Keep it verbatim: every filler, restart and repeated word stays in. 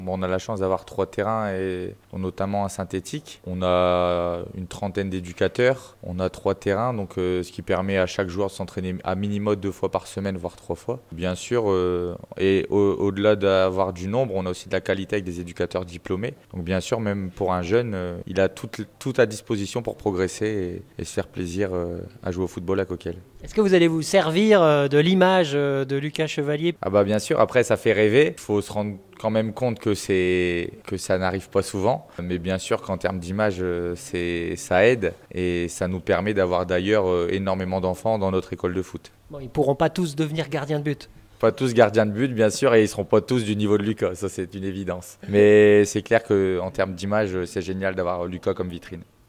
Bon, on a la chance d'avoir trois terrains, et notamment un synthétique. On a une trentaine d'éducateurs, on a trois terrains, donc euh, ce qui permet à chaque joueur de s'entraîner à minimum deux fois par semaine, voire trois fois. Bien sûr, euh, et au- au-delà d'avoir du nombre, on a aussi de la qualité avec des éducateurs diplômés. Donc bien sûr, même pour un jeune, euh, il a tout, tout à disposition pour progresser et, et se faire plaisir euh, à jouer au football à Coquelles. Est-ce que vous allez vous servir euh, de l'image euh, de Lucas Chevalier? Ah bah bien sûr, après ça fait rêver, il faut se rendre quand même compte que, c'est, que ça n'arrive pas souvent, mais bien sûr qu'en termes d'image, euh, c'est, ça aide et ça nous permet d'avoir d'ailleurs euh, énormément d'enfants dans notre école de foot. Bon, ils ne pourront pas tous devenir gardiens de but. Pas tous gardiens de but bien sûr, et ils ne seront pas tous du niveau de Lucas, ça c'est une évidence. Mais c'est clair qu'en termes d'image, c'est génial d'avoir Lucas comme vitrine.